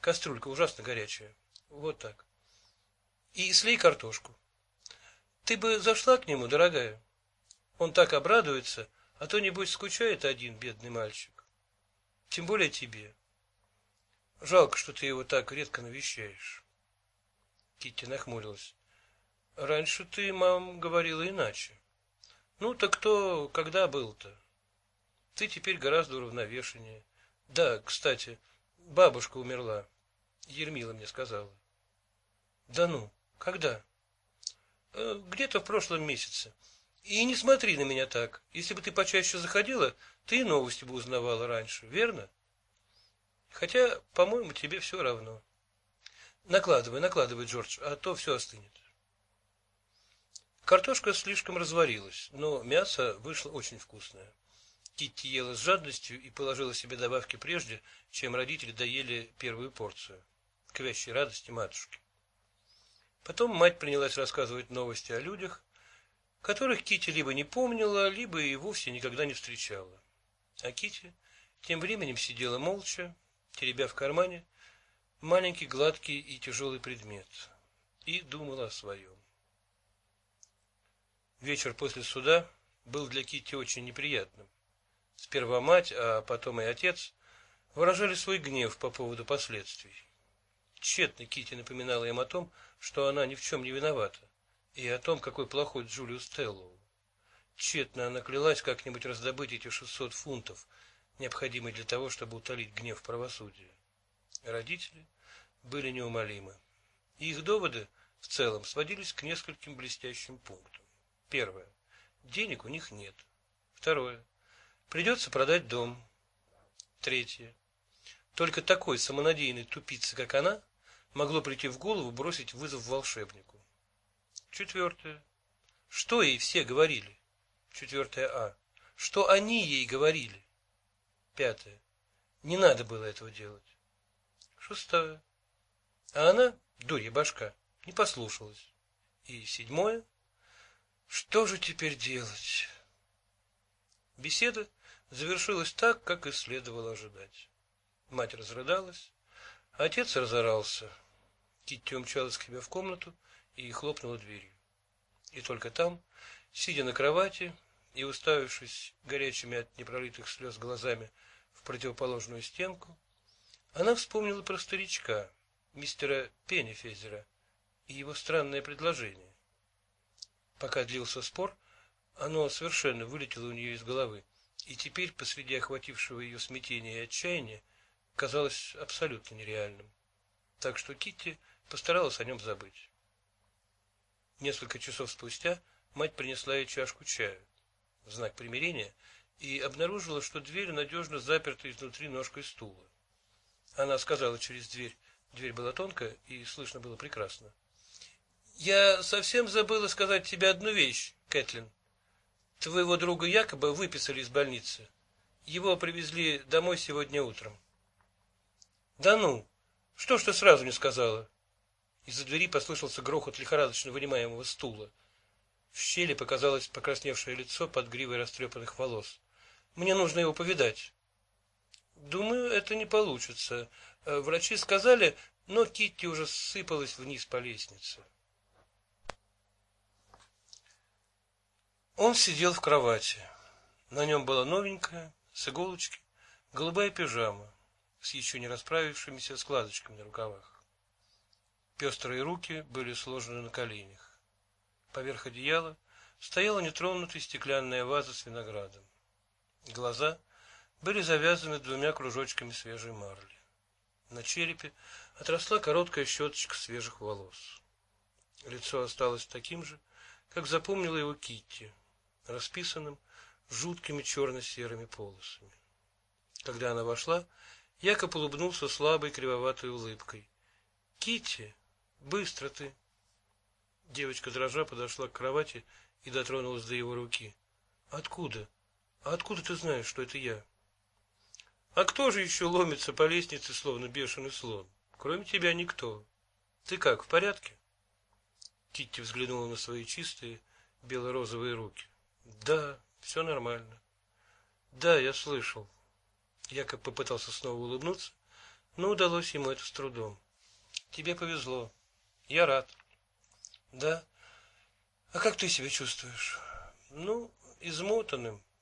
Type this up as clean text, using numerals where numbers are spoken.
Кастрюлька ужасно горячая. Вот так. И слей картошку. Ты бы зашла к нему, дорогая? Он так обрадуется, а то, небось, скучает один, бедный мальчик. Тем более тебе. Жалко, что ты его так редко навещаешь. Китти нахмурилась. Раньше ты, мам, говорила иначе. Ну, так кто, когда был-то? Ты теперь гораздо уравновешеннее. Да, кстати, бабушка умерла. Ермила мне сказала. Да ну, когда? Где-то в прошлом месяце. И не смотри на меня так. Если бы ты почаще заходила, ты и новости бы узнавала раньше, верно? Хотя, по-моему, тебе все равно. Накладывай, Джордж, а то все остынет. Картошка слишком разварилась, но мясо вышло очень вкусное. Китти ела с жадностью и положила себе добавки прежде, чем родители доели первую порцию, к вящей радости матушки. Потом мать принялась рассказывать новости о людях, которых Китти либо не помнила, либо и вовсе никогда не встречала. А Китти тем временем сидела молча, теребя в кармане маленький гладкий и тяжелый предмет, и думала о своем. Вечер после суда был для Китти очень неприятным. Сперва мать, а потом и отец выражали свой гнев по поводу последствий. Тщетно Китти напоминала им о том, что она ни в чем не виновата, и о том, какой плохой Джулиус Теллоу. Тщетно она клялась как-нибудь раздобыть эти 600 фунтов, необходимые для того, чтобы утолить гнев правосудия. Родители были неумолимы. И их доводы в целом сводились к нескольким блестящим пунктам. Первое. Денег у них нет. Второе. Придется продать дом. Третье. Только такой самонадеянной тупице, как она, могло прийти в голову бросить вызов волшебнику. Четвертое. Что ей все говорили? Четвертое А. Что они ей говорили? Пятое. Не надо было этого делать. Шестое. А она, дурья башка, не послушалась. И седьмое. Что же теперь делать? Беседа завершилась так, как и следовало ожидать. Мать разрыдалась, а отец разорался. Китти умчалась к себе в комнату и хлопнула дверью. И только там, сидя на кровати и уставившись горячими от непролитых слез глазами в противоположную стенку, она вспомнила про старичка, мистера Пеннифезера, и его странное предложение. Пока длился спор, оно совершенно вылетело у нее из головы, и теперь, посреди охватившего ее смятения и отчаяния, казалось абсолютно нереальным. Так что Китти постаралась о нем забыть. Несколько часов спустя мать принесла ей чашку чаю в знак примирения и обнаружила, что дверь надежно заперта изнутри ножкой стула. Она сказала через дверь, дверь была тонкая и слышно было прекрасно: «Я совсем забыла сказать тебе одну вещь, Кэтлин. Твоего друга якобы выписали из больницы. Его привезли домой сегодня утром». «Да ну! Что ж ты сразу не сказала?» Из-за двери послышался грохот лихорадочно вынимаемого стула. В щели показалось покрасневшее лицо под гривой растрепанных волос. «Мне нужно его повидать». «Думаю, это не получится. Врачи сказали...» Но Китти уже сыпалась вниз по лестнице. Он сидел в кровати. На нем была новенькая, с иголочки, голубая пижама с еще не расправившимися складочками на рукавах. Пестрые руки были сложены на коленях. Поверх одеяла стояла нетронутая стеклянная ваза с виноградом. Глаза были завязаны двумя кружочками свежей марли. На черепе отросла короткая щеточка свежих волос. Лицо осталось таким же, как запомнила его Китти, расписанным жуткими черно-серыми полосами. Когда она вошла, Якоб улыбнулся слабой кривоватой улыбкой. «Китти, быстро ты!» Девочка дрожа подошла к кровати и дотронулась до его руки. «Откуда? А откуда ты знаешь, что это я?» «А кто же еще ломится по лестнице, словно бешеный слон? Кроме тебя никто. Ты как, в порядке?» Китти взглянула на свои чистые бело-розовые руки. «Да, все нормально». «Да, я слышал». Якоб попытался снова улыбнуться, но удалось ему это с трудом. Тебе повезло. Я рад. Да? А как ты себя чувствуешь? Ну, измотанным,